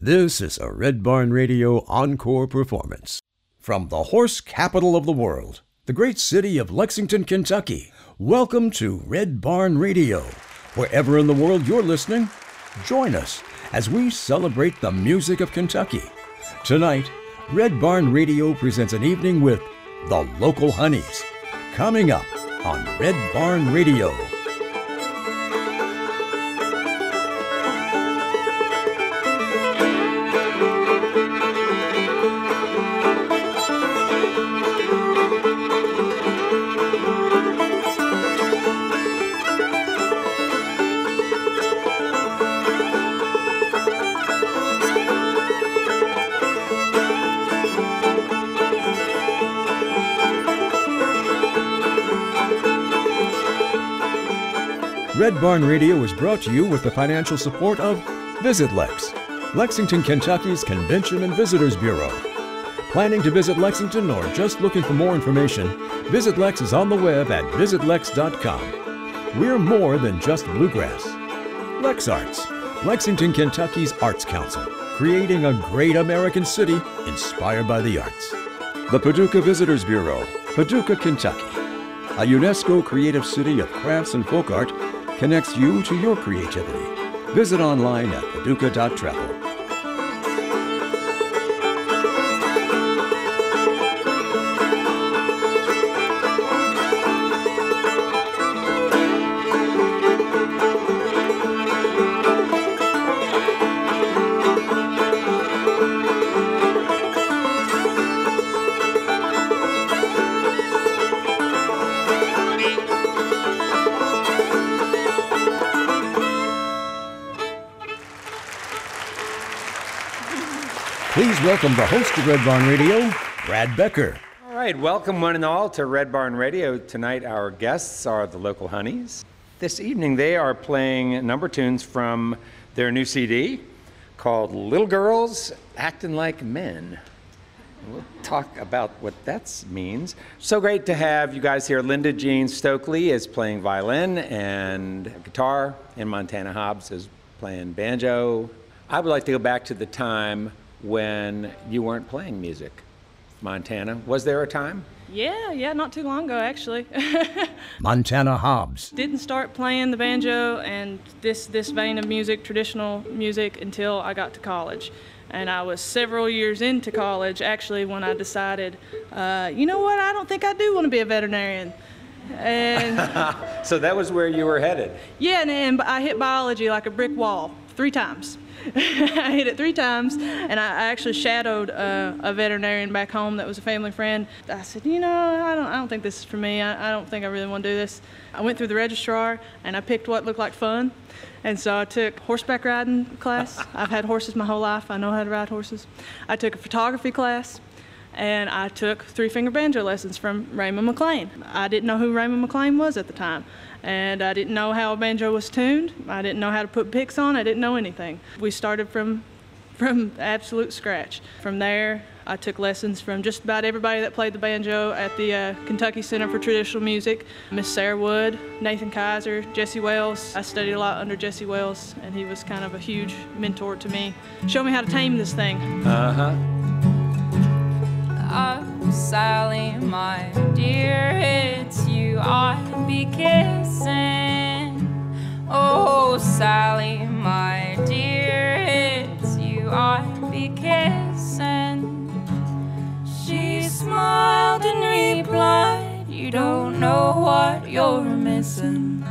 This is a Red Barn Radio encore performance. From the horse capital of the world, the great city of Lexington, Kentucky, welcome to Red Barn Radio. Wherever in the world you're listening, join us as we celebrate the music of Kentucky. Tonight, Red Barn Radio presents an evening with the Local Honeys, coming up on Red Barn Radio. Red Barn Radio is brought to you with the financial support of Visit Lex, Lexington, Kentucky's Convention and Visitors Bureau. Planning to visit Lexington or just looking for more information, Visit Lex is on the web at visitlex.com. We're more than just bluegrass. Lex Arts, Lexington, Kentucky's Arts Council, creating a great American city inspired by the arts. The Paducah Visitors Bureau, Paducah, Kentucky, a UNESCO creative city of crafts and folk art, connects you to your creativity. Visit online at paducah.travel. Please welcome the host of Red Barn Radio, Brad Becker. All right, welcome one and all to Red Barn Radio. Tonight our guests are the Local Honeys. This evening they are playing number tunes from their new CD called Little Girls Acting Like Men. We'll talk about what that means. So great to have you guys here. Linda Jean Stokely is playing violin and guitar, and Montana Hobbs is playing banjo. I would like to go back to the time when you weren't playing music. Montana, was there a time? Yeah, not too long ago, actually. Montana Hobbs. Didn't start playing the banjo and this vein of music, traditional music, until I got to college. And I was several years into college, actually, when I decided, you know what, I don't think I do want to be a veterinarian. And so that was where you were headed? Yeah, and I hit biology like a brick wall 3 times. I hit it 3 times, and I actually shadowed a veterinarian back home that was a family friend. I said, you know, I don't think this is for me. I don't think I really want to do this. I went through the registrar, and I picked what looked like fun. And so I took horseback riding class. I've had horses my whole life. I know how to ride horses. I took a photography class, and I took 3-finger banjo lessons from Raymond McLean. I didn't know who Raymond McLean was at the time. And I didn't know how a banjo was tuned. I didn't know how to put picks on. I didn't know anything. We started from absolute scratch. From there, I took lessons from just about everybody that played the banjo at the Kentucky Center for Traditional Music. Miss Sarah Wood, Nathan Kaiser, Jesse Wells. I studied a lot under Jesse Wells, and he was kind of a huge mentor to me. Showed me how to tame this thing. Oh, Sally, my dear, it's you I'd be kissing. Oh, Sally, my dear, it's you I'd be kissing. She smiled and replied, you don't know what you're missing.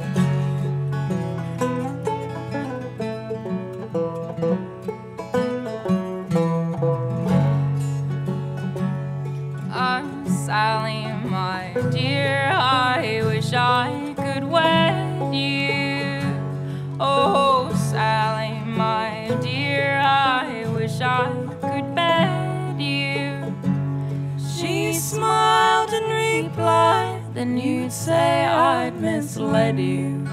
Sally, my dear, I wish I could wed you. Oh, Sally, my dear, I wish I could bed you. She smiled and replied, then you'd say I'd misled you.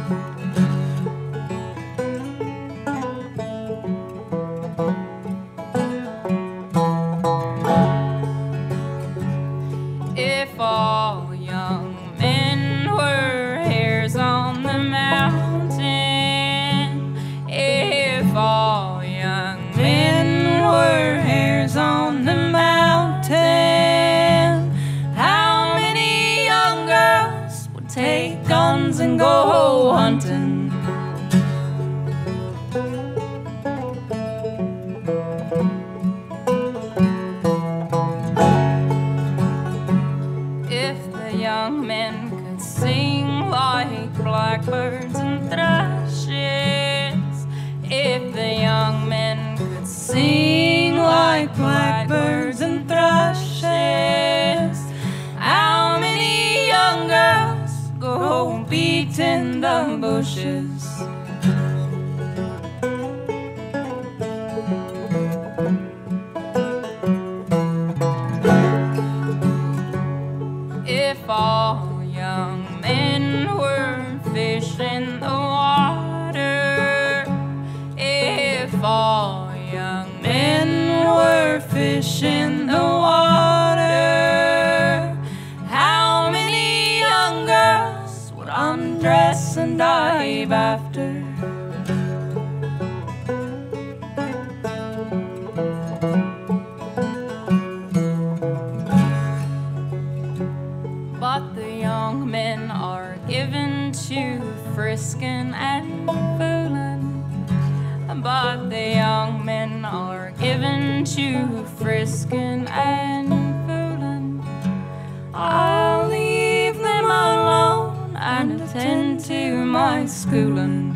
If all young men were hares on the mountain, if all young men bushes. If all young men were fish in the water, if all young men were fish in the water, how many young girls would undress and dive after? But the young men are given to frisking and fooling. But the young men are given to frisking and fooling. I'll leave them alone and attend to my schooling.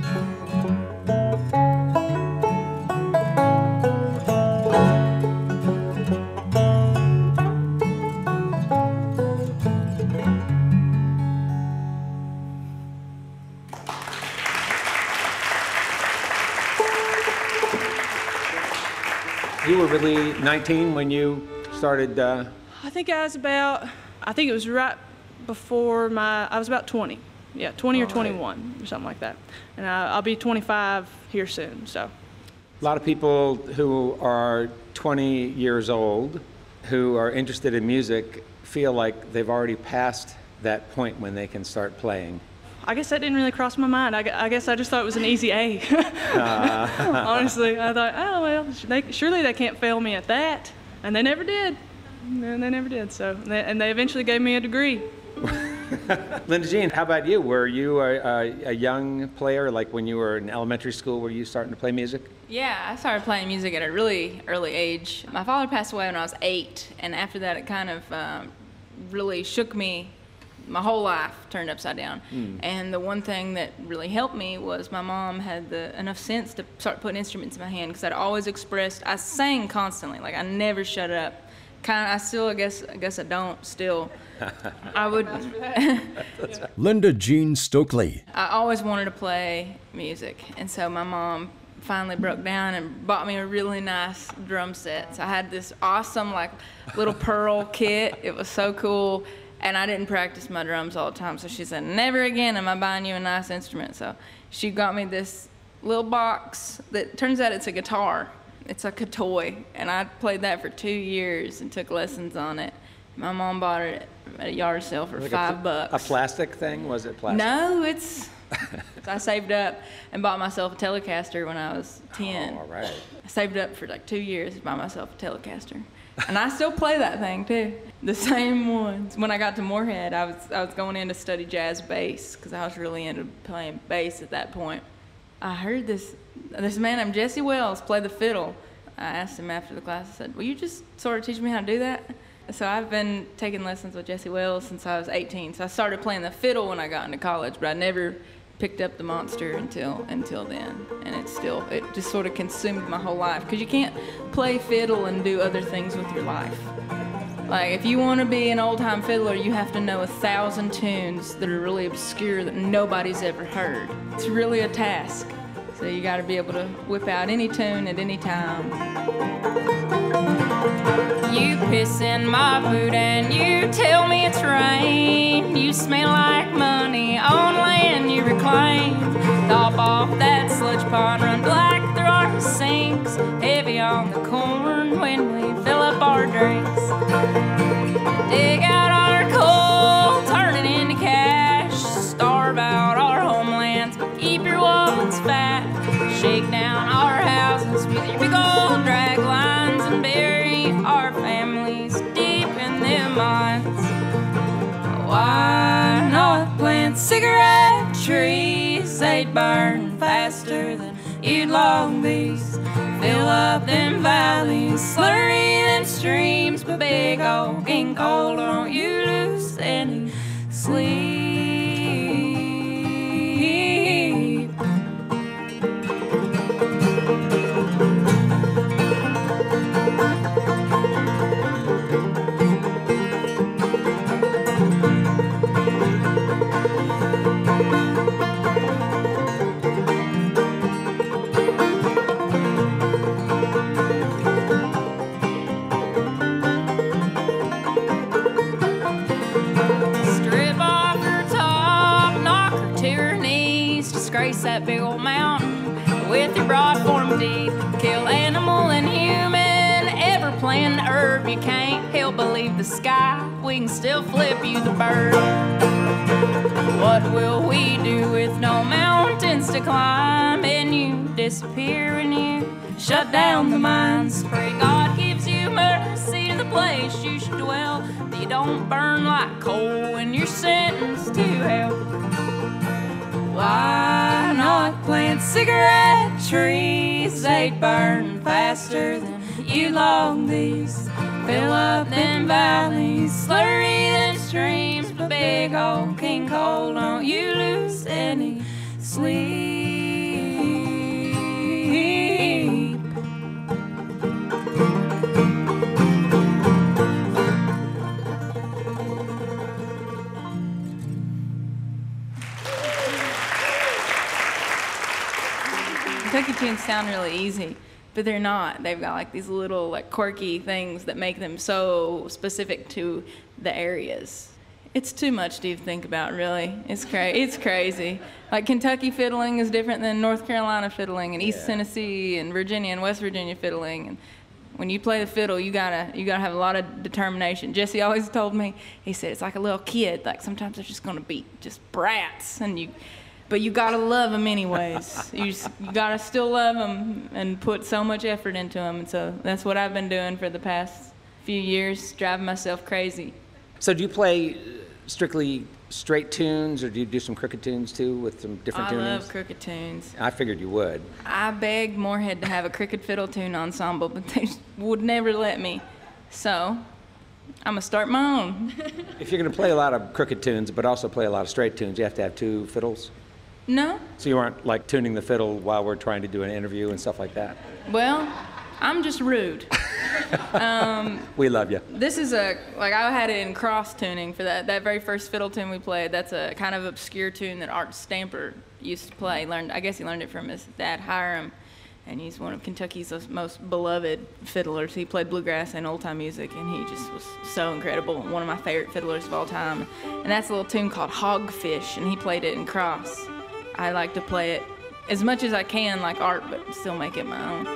You were really 19 when you started. I think it was right before I was about 20. Yeah, 20 or 21 or something like that. And I'll be 25 here soon, so. A lot of people who are 20 years old who are interested in music feel like they've already passed that point when they can start playing. I guess that didn't really cross my mind. I guess I just thought it was an easy A. Honestly, I thought, oh, well, surely they can't fail me at that. And they never did. And they never did, so. And they eventually gave me a degree. Linda Jean, how about you? Were you a young player, like when you were in elementary school, were you starting to play music? Yeah, I started playing music at a really early age. My father passed away when I was 8, and after that it kind of really shook me. My whole life turned upside down. And the one thing that really helped me was my mom had enough sense to start putting instruments in my hand, because I'd always expressed, I sang constantly, like I never shut up. I guess I don't still. I would. Linda Jean Stokely. I always wanted to play music, and so my mom finally broke down and bought me a really nice drum set. So I had this awesome like little pearl kit. It was so cool. And I didn't practice my drums all the time, so she said, never again am I buying you a nice instrument. So she got me this little box that turns out it's a guitar. It's like a toy, and I played that for 2 years and took lessons on it. My mom bought it at a yard sale for Like $5. A plastic thing? Was it plastic? No, it's. I saved up and bought myself a Telecaster when I was 10. Oh, all right. I saved up for like 2 years to buy myself a Telecaster. And I still play that thing too. The same ones. When I got to Moorhead, I was going in to study jazz bass because I was really into playing bass at that point. I heard this man named Jesse Wells play the fiddle. I asked him after the class, I said, will you just sort of teach me how to do that? So I've been taking lessons with Jesse Wells since I was 18. So I started playing the fiddle when I got into college, but I never picked up the monster until then. And it just sort of consumed my whole life, because you can't play fiddle and do other things with your life. Like, if you want to be an old-time fiddler, you have to know 1,000 tunes that are really obscure that nobody's ever heard. It's really a task. So you got to be able to whip out any tune at any time. You piss in my boot and you tell me it's rain. You smell like money on land you reclaim. Top off that sludge pond, run black through our sinks. Heavy on the corn when we fill up our drinks. Dig out our coal, turn it into cash. Starve out our homelands, but keep your wallets fat. Shake down our houses with your big old drag lines and bury our families deep in their minds. Why not plant cigarette trees? They'd burn faster than you'd long bees. Fill up them valleys, slurry them streams, but big old King Coal, don't you lose any sleep. that big old mountain with your broad form teeth. Kill animal and human, ever plant an herb. You can't help but leave the sky, we can still flip you the bird. What will we do with no mountains to climb, and you disappear and you shut down the mines? Pray God gives you mercy to the place you should dwell, that you don't burn like coal when you're sentenced to hell. Why not plant cigarette trees? They'd burn faster than you log these. Fill up them valleys, slurry them streams, but big old King Coal, don't you lose any sleep. Kentucky tunes sound really easy, but they're not. They've got like these little like quirky things that make them so specific to the areas. It's too much to even think about, really. It's crazy. Like Kentucky fiddling is different than North Carolina fiddling, and East Tennessee and Virginia and West Virginia fiddling. And when you play the fiddle, you gotta have a lot of determination. Jesse always told me, he said, it's like a little kid. Like sometimes they're just gonna be just brats, but you gotta love them anyways. You gotta still love them and put so much effort into them. And so that's what I've been doing for the past few years, driving myself crazy. So do you play strictly straight tunes, or do you do some crooked tunes too with some different tunings? I love crooked tunes. I figured you would. I begged Moorhead to have a crooked fiddle tune ensemble, but they would never let me. So I'm gonna start my own. If you're gonna play a lot of crooked tunes but also play a lot of straight tunes, you have to have two fiddles? No. So you aren't like tuning the fiddle while we're trying to do an interview and stuff like that? Well, I'm just rude. We love you. This is I had it in cross tuning for that very first fiddle tune we played. That's a kind of obscure tune that Art Stamper used to play. I guess he learned it from his dad, Hiram, and he's one of Kentucky's most beloved fiddlers. He played bluegrass and old-time music, and he just was so incredible. One of my favorite fiddlers of all time. And that's a little tune called Hogfish, and he played it in cross. I like to play it as much as I can like Art, but still make it my own.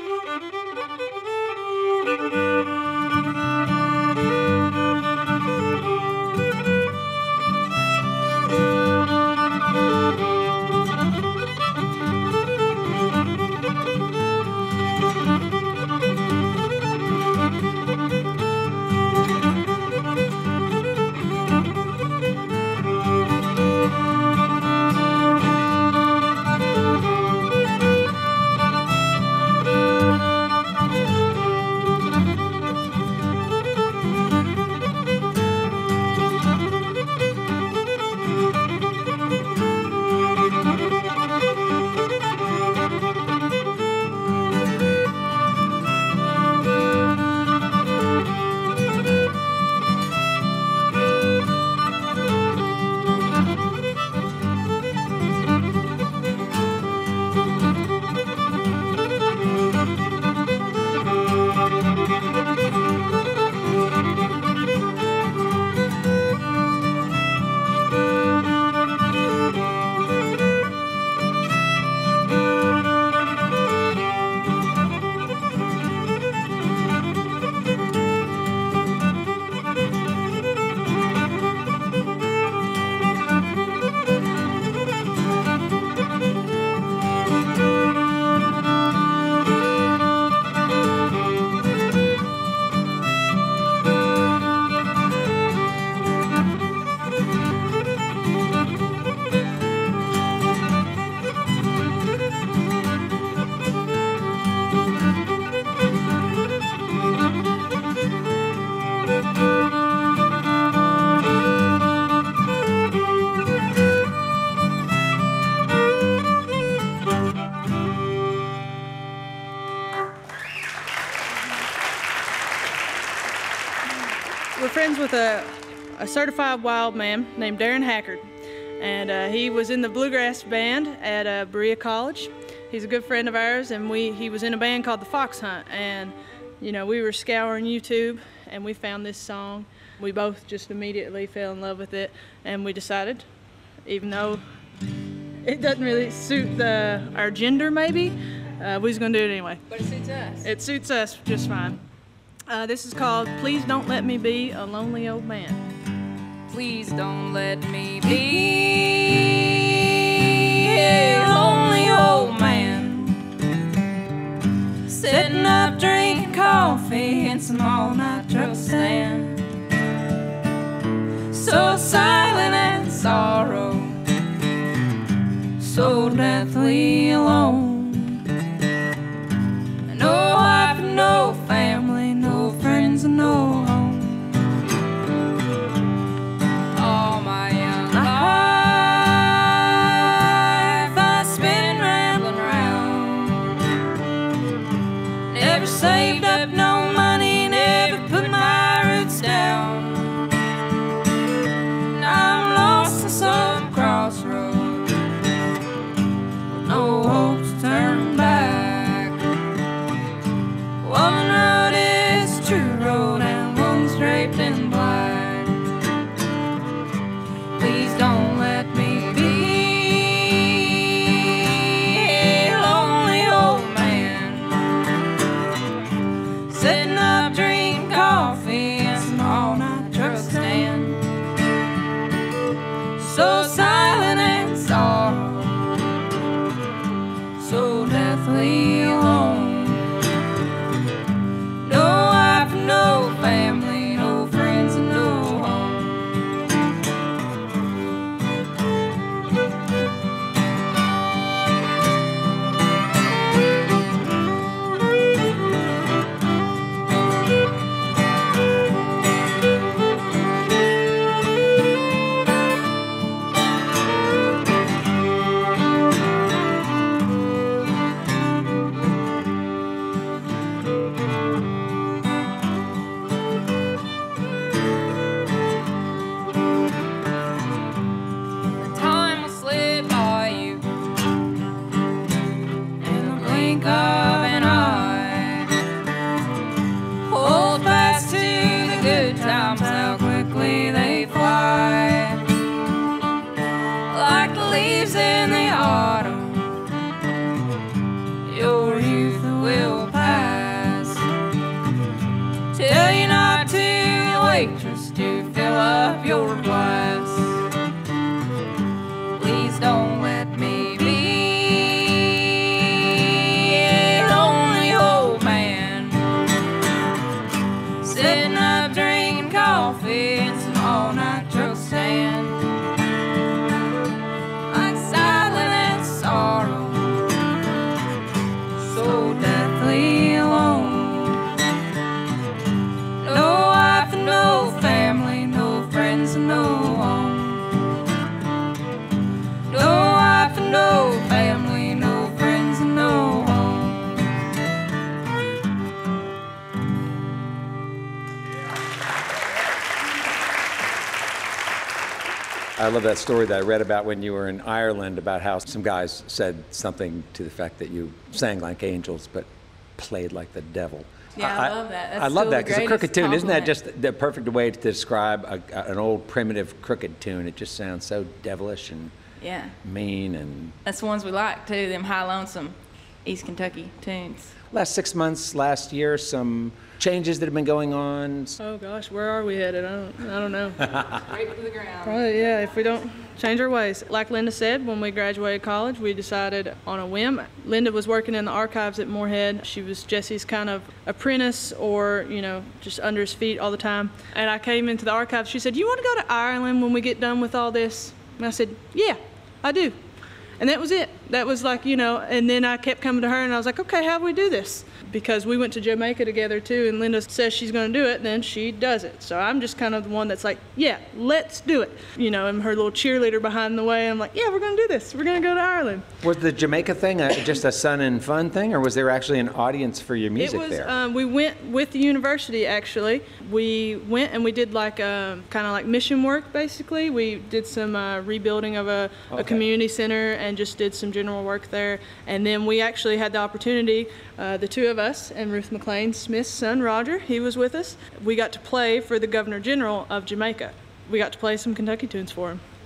We're friends with a certified wild man named Darren Hackard, and he was in the bluegrass band at Berea College. He's a good friend of ours, and he was in a band called the Fox Hunt, and you know, we were scouring YouTube and we found this song. We both just immediately fell in love with it, and we decided, even though It doesn't really suit our gender, maybe. We're just gonna do it anyway. But it suits us. It suits us just fine. This is called Please Don't Let Me Be a Lonely Old Man. Please don't let me be a lonely old man, sitting up drinking coffee in some all-night truck stand, so silent and sorrow, so deathly alone. No wife, no family, no friends, and no home. All my young life I spent rambling around. Never saved up no money, never put my roots down. Now I'm lost in some crossroad, no hope to turn back. One road is true road and one's draped in black. Please don't let me be a lonely old man, sitting up drinking coffee in some all-night truck stand, so silent and sorrow, so deathly alone. No wife, no family, no friends, and no home. Time will slip by you in the blink of an eye. Hold fast to the good times, how quickly they fly. Like the leaves in the autumn, your youth will pass. Tell you not to, the waitress, to fill up your glass. Please don't let me be a lonely old man, sitting up drinking coffee in some all-night truck stand, like silent and sorrow, so deathly alone. No wife and no family, no friends and no home. No wife and no family, no friends and no home. I love that story that I read about when you were in Ireland about how some guys said something to the fact that you sang like angels but played like the devil. Yeah, I love that. That's I love still that the because a greatest crooked tune, isn't that compliment. just the perfect way to describe an old primitive crooked tune? It just sounds so devilish and Yeah, mean. And that's the ones we like too, them high lonesome East Kentucky tunes. last 6 months, last year, some changes that have been going on. Oh gosh, where are we headed? I don't know. Straight to the ground. Probably, yeah, if we don't change our ways. Like Linda said, when we graduated college, we decided on a whim. Linda was working in the archives at Moorhead. She was Jesse's kind of apprentice or, just under his feet all the time. And I came into the archives. She said, "You want to go to Ireland when we get done with all this?" And I said, "Yeah, I do." And that was it. That was like, and then I kept coming to her and I was like, "Okay, how do we do this?" Because we went to Jamaica together too, and Linda says she's going to do it, then she does it. So I'm just kind of the one that's like, "Yeah, let's do it." I'm her little cheerleader behind the way. I'm like, "Yeah, we're going to do this. We're going to go to Ireland." Was the Jamaica thing just a sun and fun thing, or was there actually an audience for your music there? It was, we went with the university, actually. We went and we did like kind of like mission work, basically. We did some rebuilding of a community center and just did some general work there. And then we actually had the opportunity, the two of us and Ruth McLean Smith's son, Roger, he was with us. We got to play for the Governor General of Jamaica. We got to play some Kentucky tunes for him.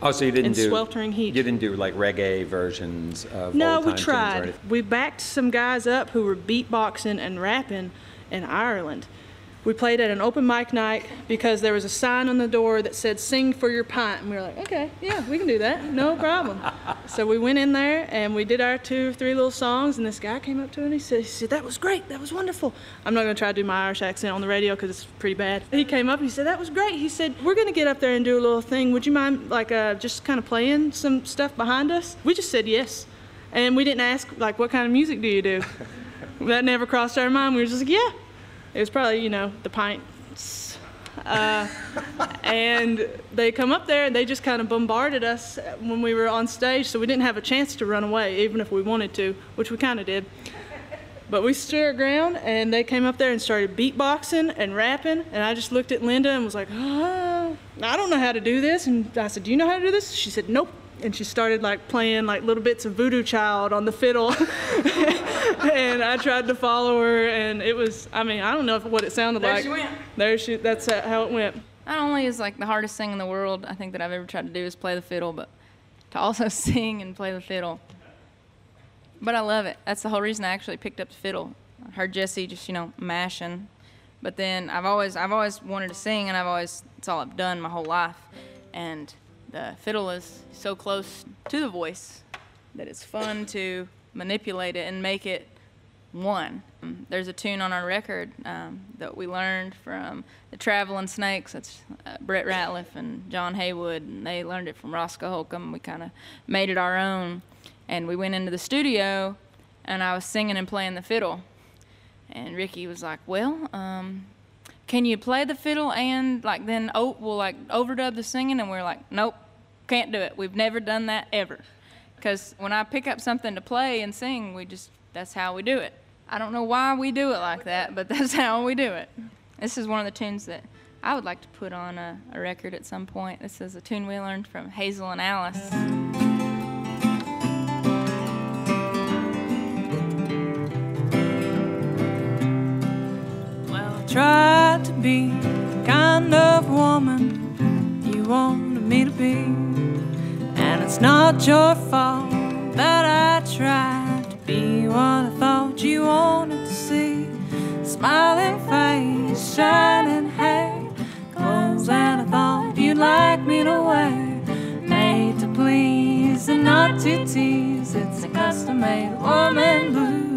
Oh, so you didn't in do sweltering heat. You didn't do like reggae versions of No, old we time tunes or tried. anything? We backed some guys up who were beatboxing and rapping in Ireland. We played at an open mic night because there was a sign on the door that said, "Sing for your pint." And we were like, okay, yeah, we can do that, no problem. So we went in there and we did our 2 or 3 little songs, and this guy came up to us and he said, "That was great, that was wonderful." I'm not gonna try to do my Irish accent on the radio because it's pretty bad. He came up and he said, "That was great." He said, "We're gonna get up there and do a little thing. Would you mind like just kind of playing some stuff behind us?" We just said yes. And we didn't ask like, "What kind of music do you do?" That never crossed our mind. We were just like, yeah. It was probably, you know, the pints. And they come up there and they just kind of bombarded us when we were on stage, so we didn't have a chance to run away, even if we wanted to, which we kind of did. But we stood our ground, and they came up there and started beatboxing and rapping, and I just looked at Linda and was like, "Oh, I don't know how to do this." And I said, "Do you know how to do this?" She said, "Nope." And she started like playing like little bits of Voodoo Child on the fiddle. And I tried to follow her, and it was, I mean, I don't know what it sounded like. There she went. That's how it went. Not only is like the hardest thing in the world, I think, that I've ever tried to do is play the fiddle, but to also sing and play the fiddle. But I love it. That's the whole reason I actually picked up the fiddle. I heard Jesse just, you know, mashing. But then I've always wanted to sing, and it's all I've done my whole life. And the fiddle is so close to the voice that it's fun to manipulate it and make it one. There's a tune on our record that we learned from the Traveling Snakes. That's Brett Ratliff and John Haywood, and they learned it from Roscoe Holcomb. We kind of made it our own, and we went into the studio, and I was singing and playing the fiddle, and Ricky was like, "Well, can you play the fiddle and like then we'll like overdub the singing?" And we're like, "Nope, can't do it. We've never done that ever." Because when I pick up something to play and sing, that's how we do it. I don't know why we do it like that, but that's how we do it. This is one of the tunes that I would like to put on a record at some point. This is a tune we learned from Hazel and Alice. Well, I tried to be the kind of woman you wanted me to be, and it's not your fault that I tried to be what I thought you wanted to see. Smiling face, shining hair, clothes that I thought you'd like me to wear. Made to please and not to tease, it's a custom-made woman blues.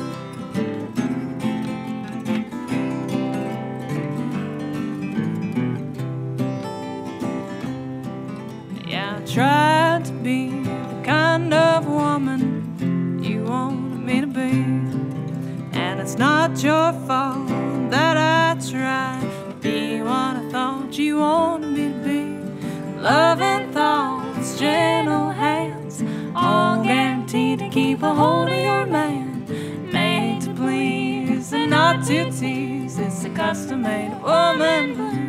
Yeah, I tried to be the kind of woman you wanted me to be, and it's not your fault that I tried to be what I thought you wanted me to be. Loving thoughts, gentle hands, all guaranteed to keep a hold of your man. Made to please and not to tease, it's a custom-made woman blues.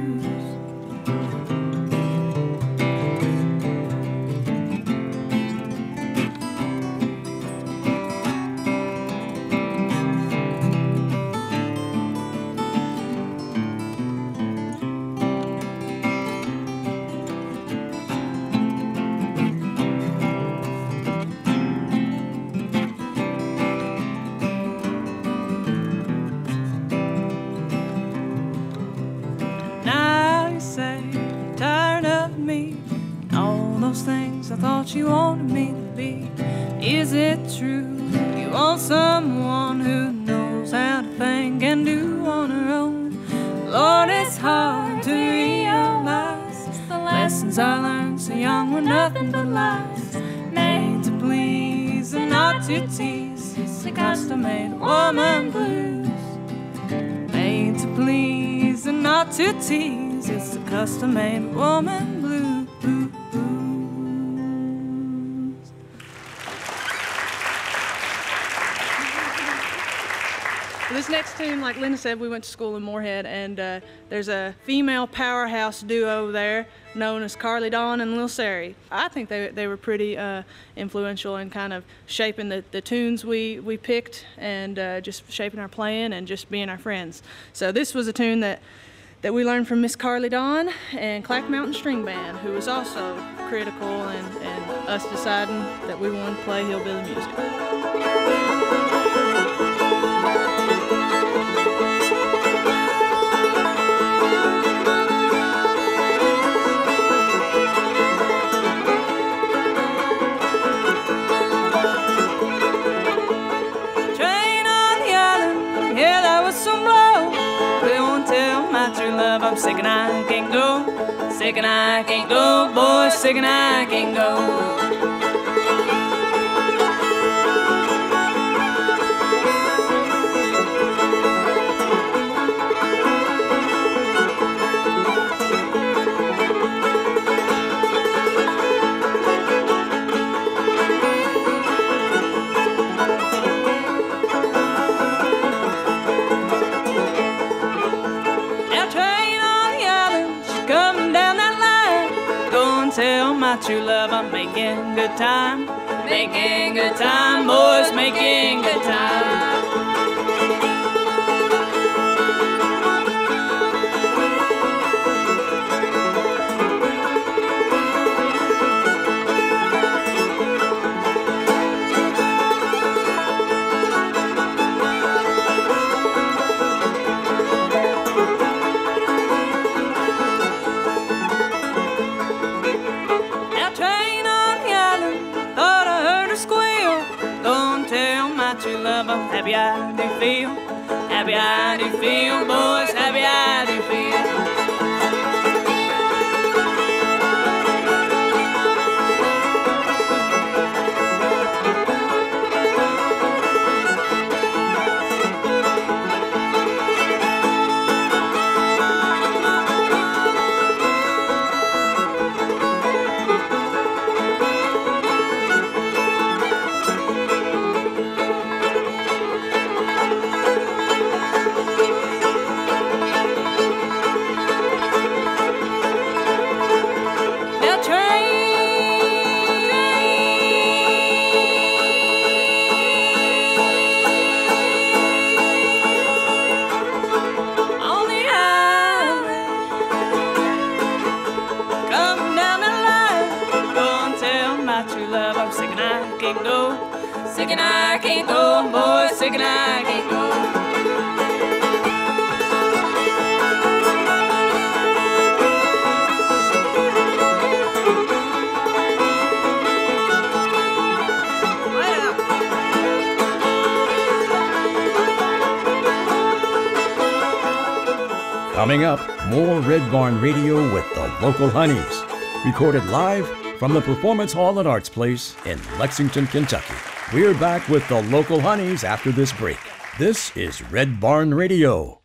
Things I thought you wanted me to be. Is it true you want someone who knows how to think and do on her own? Lord, it's hard to realize the lessons I learned so young were nothing but lies. Made to please and not to tease, it's a custom-made woman blues. Made to please and not to tease, it's a custom-made woman blues. This next tune, like Linda said, we went to school in Moorhead, and there's a female powerhouse duo there known as Carly Dawn and Lil Sari. I think they were pretty influential in kind of shaping the tunes we picked, and just shaping our playing and just being our friends. So this was a tune that that we learned from Miss Carly Dawn and Clack Mountain String Band, who was also critical in us deciding that we wanted to play hillbilly music. I'm sick and I can't go. Sick and I can't go, boy, sick and I can't go. Tell my true love I'm making good time. Making good time, boys, making good time. Happy I do feel, happy I do feel, boys, happy I do feel. Sick and I can't go, boy, sick and I can't go. Coming up, more Red Barn Radio with the Local Honeys. Recorded live from the Performance Hall at Arts Place in Lexington, Kentucky. We're back with the Local Honeys after this break. This is Red Barn Radio.